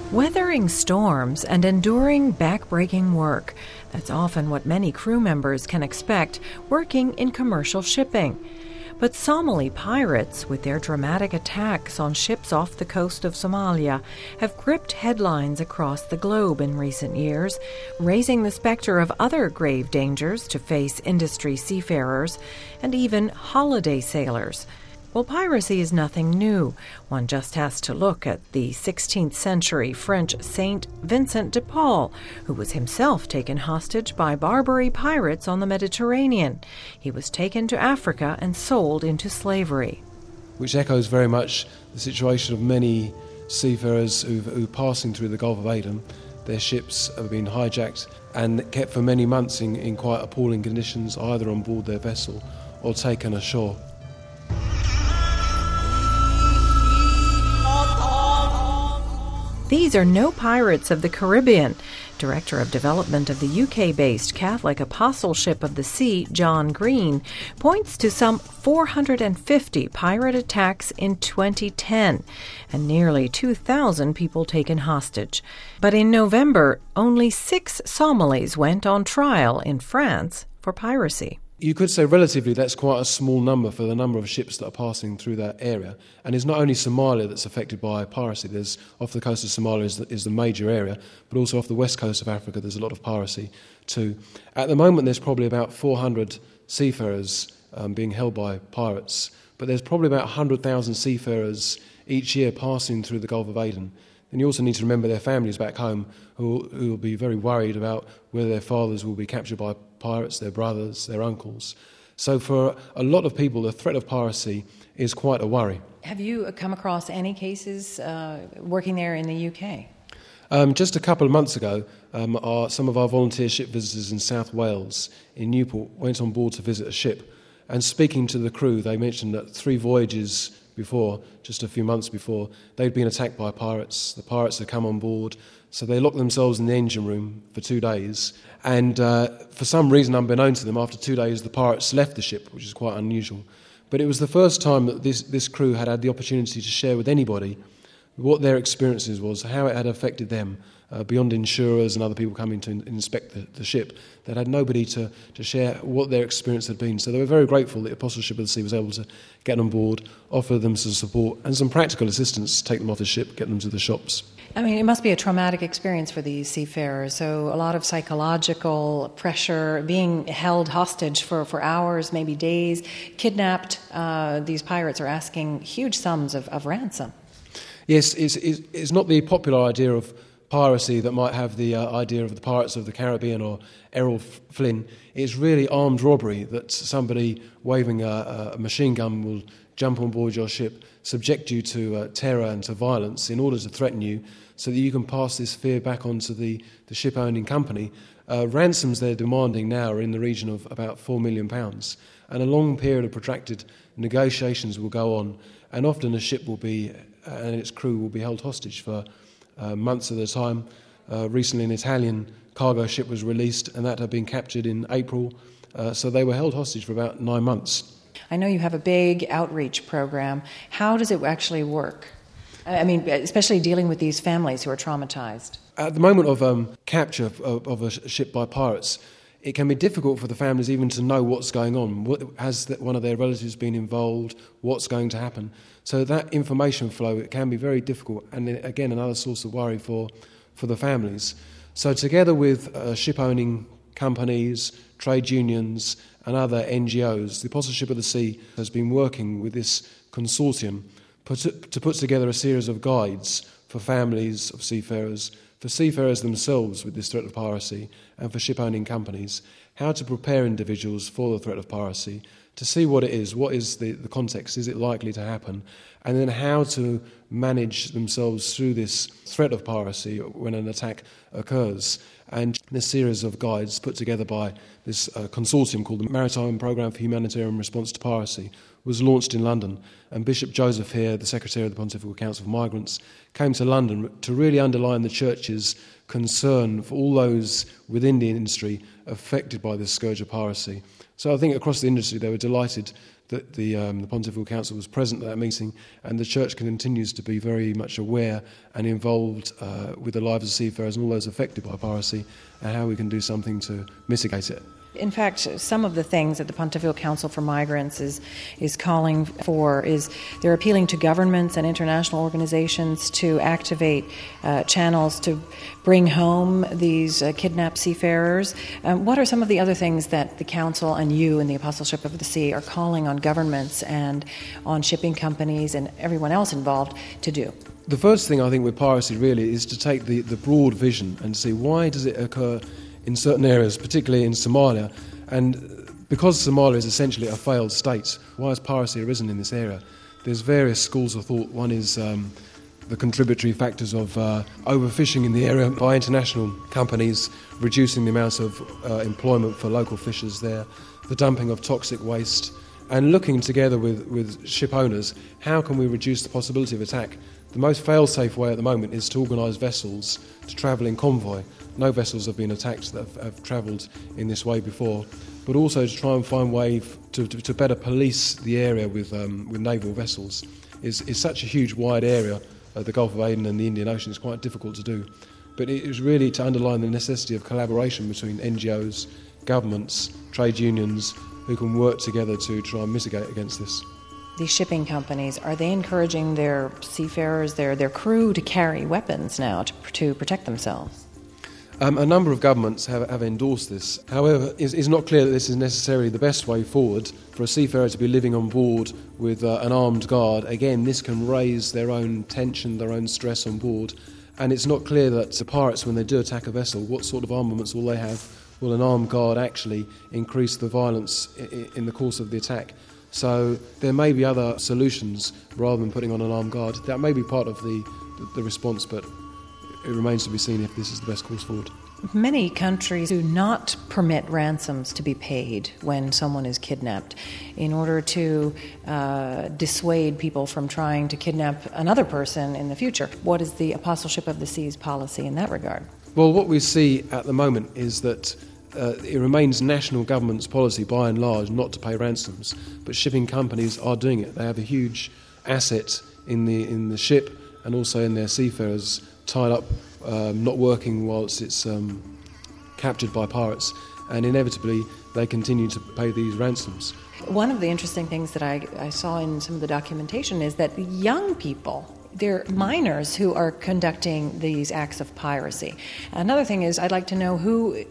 Weathering storms and enduring back-breaking work. That's often what many crew members can expect working in commercial shipping. But Somali pirates, with their dramatic attacks on ships off the coast of Somalia, have gripped headlines across the globe in recent years, raising the specter of other grave dangers to face industry seafarers and even holiday sailors. Well, piracy is nothing new. One just has to look at the 16th century French Saint Vincent de Paul, who was himself taken hostage by Barbary pirates on the Mediterranean. He was taken to Africa and sold into slavery. Which echoes very much the situation of many seafarers who passing through the Gulf of Aden. Their ships have been hijacked and kept for many months in quite appalling conditions, either on board their vessel or taken ashore. These are no pirates of the Caribbean. Director of Development of the UK-based Catholic Apostleship of the Sea, John Green, points to some 450 pirate attacks in 2010 and nearly 2,000 people taken hostage. But in November, only 6 Somalis went on trial in France for piracy. You could say relatively that's quite a small number for the number of ships that are passing through that area. And it's not only Somalia that's affected by piracy. There's off the coast of Somalia is the major area, but also off the west coast of Africa there's a lot of piracy too. At the moment there's probably about 400 seafarers being held by pirates, but there's probably about 100,000 seafarers each year passing through the Gulf of Aden. And you also need to remember their families back home who will be very worried about whether their fathers will be captured by pirates, their brothers, their uncles. So for a lot of people, the threat of piracy is quite a worry. Have you come across any cases working there in the UK? Just a couple of months ago, some of our volunteer ship visitors in South Wales, in Newport, went on board to visit a ship. And speaking to the crew, they mentioned that 3 voyages before, just a few months before, they'd been attacked by pirates. The pirates had come on board, so they locked themselves in the engine room for 2 days. And for some reason unbeknown to them, after 2 days, the pirates left the ship, which is quite unusual. But it was the first time that this crew had the opportunity to share with anybody what their experiences was, how it had affected them, beyond insurers and other people coming to inspect the ship. They had nobody to share what their experience had been. So they were very grateful that the Apostleship of the Sea was able to get on board, offer them some support and some practical assistance, take them off the ship, get them to the shops. I mean, it must be a traumatic experience for these seafarers. So a lot of psychological pressure, being held hostage for hours, maybe days, kidnapped. These pirates are asking huge sums of ransom. Yes, it's not the popular idea of piracy that might have the idea of the Pirates of the Caribbean or Errol Flynn. It's really armed robbery, that somebody waving a machine gun will jump on board your ship, subject you to terror and to violence in order to threaten you so that you can pass this fear back onto the ship-owning company. Ransoms they're demanding now are in the region of about £4 million, and a long period of protracted negotiations will go on, and often a ship will be and its crew will be held hostage for months at a time. Recently an Italian cargo ship was released, and that had been captured in April, so they were held hostage for about 9 months. I know you have a big outreach program. How does it actually work? I mean, especially dealing with these families who are traumatized. At the moment of capture of a ship by pirates, it can be difficult for the families even to know what's going on. Has one of their relatives been involved? What's going to happen? So that information flow, it can be very difficult, and again another source of worry for the families. So together with ship-owning companies, trade unions and other NGOs, the Apostleship of the Sea has been working with this consortium to put together a series of guides for families of seafarers, for seafarers themselves with this threat of piracy, and for ship-owning companies, how to prepare individuals for the threat of piracy, to see what it is, what is the context, is it likely to happen, and then how to manage themselves through this threat of piracy when an attack occurs. And this series of guides put together by this consortium called the Maritime Programme for Humanitarian Response to Piracy was launched in London, and Bishop Joseph here, the Secretary of the Pontifical Council for Migrants, came to London to really underline the Church's concern for all those within the industry affected by this scourge of piracy. So I think across the industry they were delighted that the Pontifical Council was present at that meeting, and the Church continues to be very much aware and involved with the lives of seafarers and all those affected by piracy, and how we can do something to mitigate it. In fact, some of the things that the Pontifical Council for Migrants is calling for is they're appealing to governments and international organizations to activate channels to bring home these kidnapped seafarers. What are some of the other things that the Council and you and the Apostleship of the Sea are calling on governments and on shipping companies and everyone else involved to do? The first thing I think with piracy really is to take the broad vision and see why does it occur in certain areas, particularly in Somalia. And because Somalia is essentially a failed state, why has piracy arisen in this area? There's various schools of thought. One is the contributory factors of overfishing in the area by international companies, reducing the amounts of employment for local fishers there, the dumping of toxic waste, and looking together with ship owners, how can we reduce the possibility of attack? The most fail-safe way at the moment is to organise vessels to travel in convoy. No vessels have been attacked that have travelled in this way before, but also to try and find ways to better police the area with naval vessels. Is such a huge, wide area, the Gulf of Aden and the Indian Ocean, is quite difficult to do. But it is really to underline the necessity of collaboration between NGOs, governments, trade unions, who can work together to try and mitigate against this. These shipping companies, are they encouraging their seafarers, their crew, to carry weapons now to protect themselves? A number of governments have endorsed this. However, it's not clear that this is necessarily the best way forward for a seafarer to be living on board with an armed guard. Again, this can raise their own tension, their own stress on board, and it's not clear that the pirates, when they do attack a vessel, what sort of armaments will they have? Will an armed guard actually increase the violence in the course of the attack? So there may be other solutions rather than putting on an armed guard. That may be part of the response, but it remains to be seen if this is the best course forward. Many countries do not permit ransoms to be paid when someone is kidnapped in order to dissuade people from trying to kidnap another person in the future. What is the Apostleship of the Sea's policy in that regard? Well, what we see at the moment is that it remains national government's policy by and large not to pay ransoms, but shipping companies are doing it. They have a huge asset in the ship and also in their seafarers tied up, not working whilst it's captured by pirates, and inevitably they continue to pay these ransoms. One of the interesting things that I saw in some of the documentation is that young people, they're minors who are conducting these acts of piracy. Another thing is, I'd like to know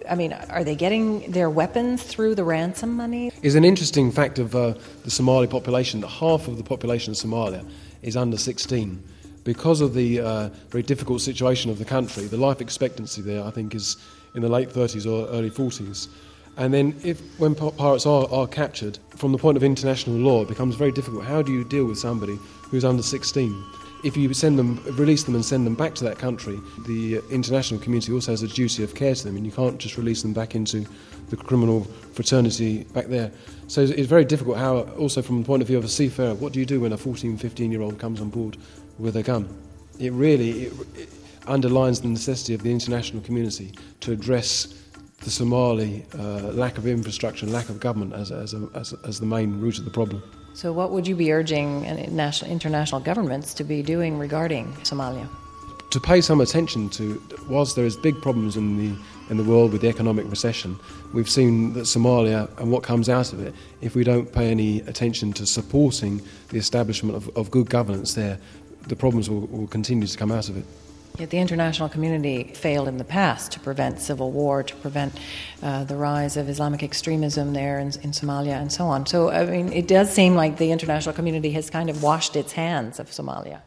are they getting their weapons through the ransom money? It's an interesting fact of the Somali population that half of the population of Somalia is under 16. Because of the very difficult situation of the country, the life expectancy there, I think, is in the late 30s or early 40s. And then when pirates are captured, from the point of international law, it becomes very difficult. How do you deal with somebody who's under 16? If you release them and send them back to that country, the international community also has a duty of care to them, and you can't just release them back into the criminal fraternity back there. So it's very difficult how, also from the point of view of a seafarer, what do you do when a 14, 15-year-old comes on board with a gun? It really underlines the necessity of the international community to address the Somali lack of infrastructure and lack of government as the main root of the problem. So what would you be urging international governments to be doing regarding Somalia? To pay some attention to, whilst there is big problems in the world with the economic recession, we've seen that Somalia and what comes out of it, if we don't pay any attention to supporting the establishment of good governance there, the problems will continue to come out of it. Yet the international community failed in the past to prevent civil war, to prevent the rise of Islamic extremism there in Somalia and so on. So, it does seem like the international community has kind of washed its hands of Somalia.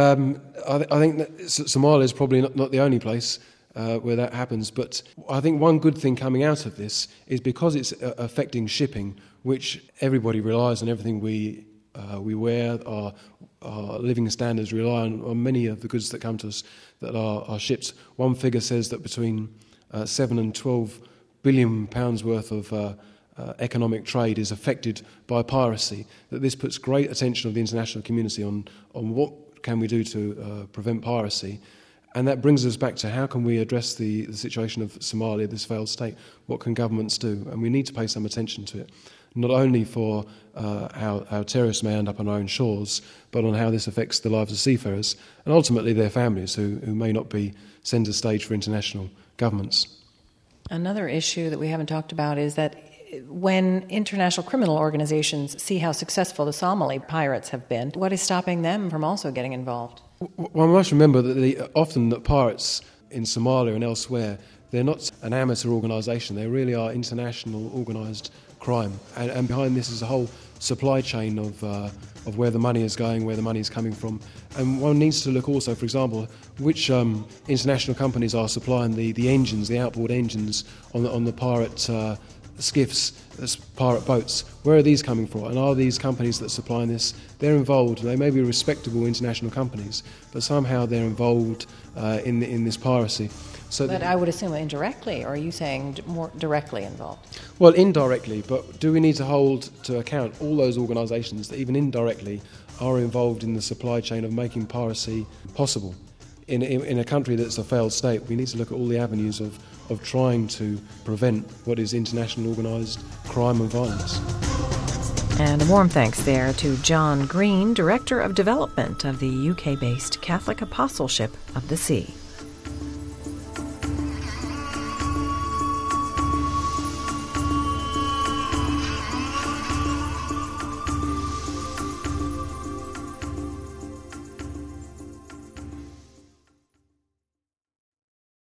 I think that Somalia is probably not the only place where that happens, but I think one good thing coming out of this is because it's affecting shipping, which everybody relies on, everything we wear, our living standards rely on many of the goods that come to us that are shipped. One figure says that between 7 and 12 billion pounds worth of economic trade is affected by piracy, that this puts great attention of the international community on what can we do to prevent piracy. And that brings us back to how can we address the situation of Somalia, this failed state? What can governments do? And we need to pay some attention to it, not only for how terrorists may end up on our own shores, but on how this affects the lives of seafarers and ultimately their families who may not be centre stage for international governments. Another issue that we haven't talked about is that when international criminal organizations see how successful the Somali pirates have been, what is stopping them from also getting involved? One must remember that often the pirates in Somalia and elsewhere, they're not an amateur organisation. They really are international organised crime. And behind this is a whole supply chain of where the money is going, where the money is coming from. And one needs to look also, for example, which international companies are supplying the engines, the outboard engines on the pirate skiffs, pirate boats. Where are these coming from? And are these companies that are supplying this, they're involved. They may be respectable international companies, but somehow they're involved in this piracy. But I would assume indirectly, or are you saying more directly involved? Well, indirectly, but do we need to hold to account all those organisations that even indirectly are involved in the supply chain of making piracy possible? In a country that's a failed state, we need to look at all the avenues of trying to prevent what is international organised crime and violence. And a warm thanks there to John Green, Director of Development of the UK-based Catholic Apostleship of the Sea.